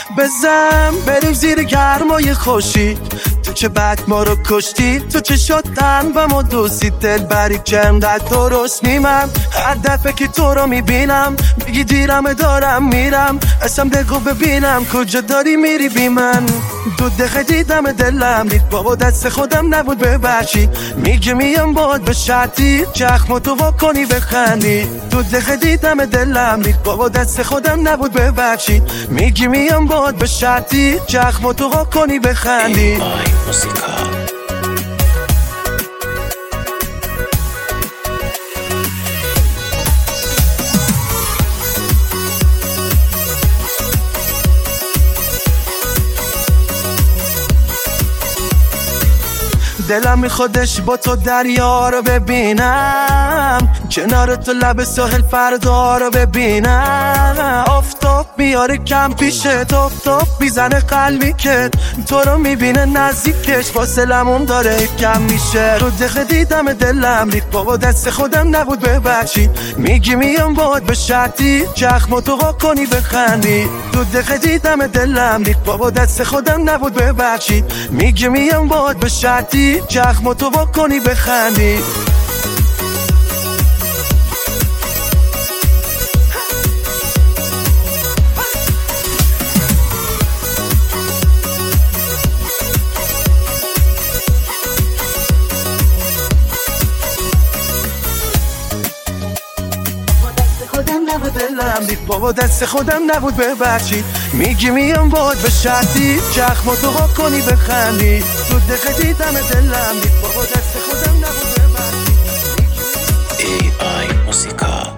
بزن بریم زیر گرمای خوشی. تو چه بد ما رو کشتی، تو چه شد و ما دوستی دل بری که انقدر درست نیمم. هر دفعه که تو رو میبینم میگی دیرم دارم میرم، اصلا بگو ببینم کجا داری میری بی من. دو دقیقه دیدم دلم ریخت بابا دست خودم نبود ببخشی. میگی میام باد به شرطی چخم تو وا کنی بخندی. دو دقیقه دیدم دلم ریخت بابا دست خودم نبود ببخشی. میگی میام باد به شرطی چخم تو وا کنی بخندی. موسیقا دلم میخوادش با تو دریا رو ببینم، کنار تو لب ساحل فردا رو ببینم. آفتاب میاره کم پیشه، توپ توپ میزنه قلبی که تو رو میبینه نزدیکش، فاصلمون داره کم میشه. رو دقیقه دیدم دلم ریخت بابا دست خودم نبود ببخشید. میگی میام باد به شرطی چخم تو وا کنی بخندی. دو دقیقه دیدم دلم ریخت بابا دست خودم نبود ببخشید. میگی میام باد به شرطی چخم تو وا کنی بخندی. دلم ریخت بابا دست خودم نبود ببخشید. میگی میام باد به شرطی چخم تو وا کنی بخندی. دو دقیقه دیدم دلم ریخت بابا دست خودم نبود ببخشید. AI موسیقا